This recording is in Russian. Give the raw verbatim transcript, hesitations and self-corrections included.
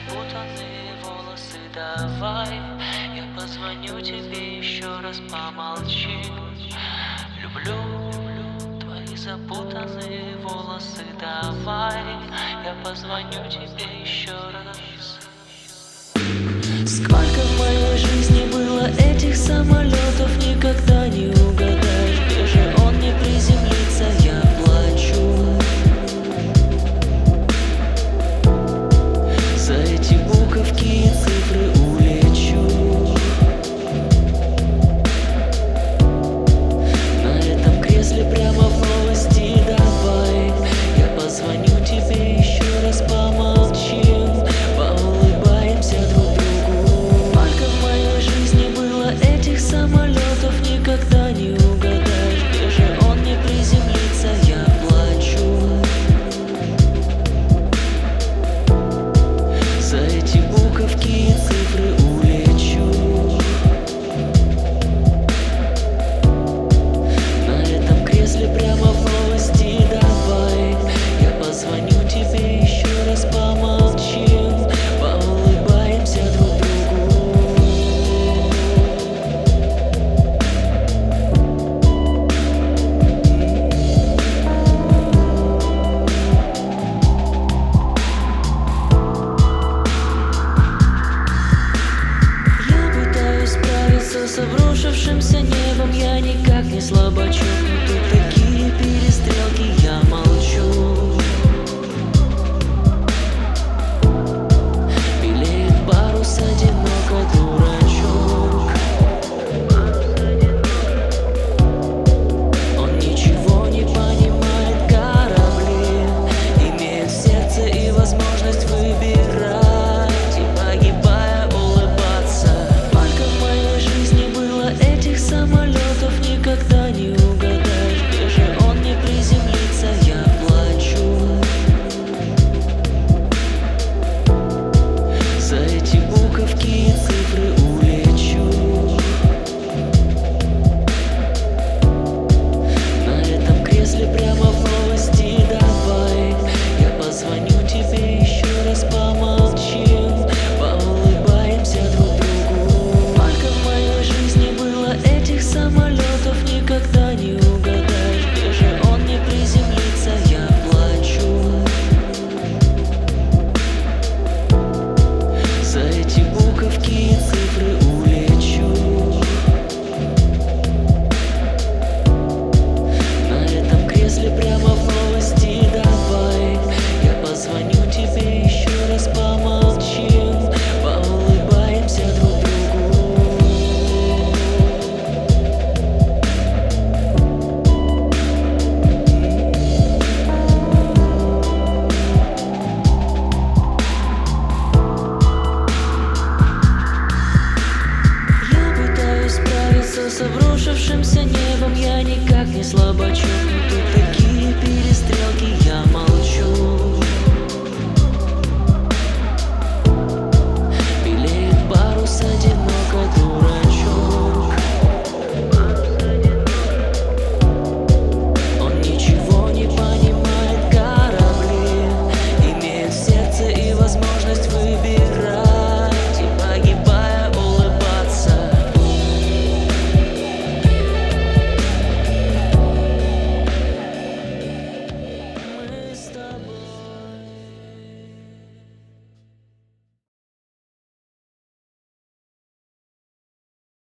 запутанные волосы, давай я позвоню тебе еще раз, помолчи. Люблю твои запутанные волосы, давай я позвоню тебе еще раз. Сколько в моей жизни было этих самолетов, никогда не угадаешь, где же он не приземлится, я плачу. За эти буковки и цифры улечу. На этом кресле прямо в новости, давай я позвоню тебе еще раз, помолчим, поулыбаемся друг другу. Сколько в моей жизни было этих самолетов, никогда не угадаешь, где же он не приземлится, я плачу. За эти буковки и цифры улечу. На этом кресле прямо в новости, давай я позвоню тебе еще раз, помолчим, поулыбаемся друг другу. Я пытаюсь справиться с обрушившимся небом, я никак не слабачок, но тут такие перестрелки, я молчу.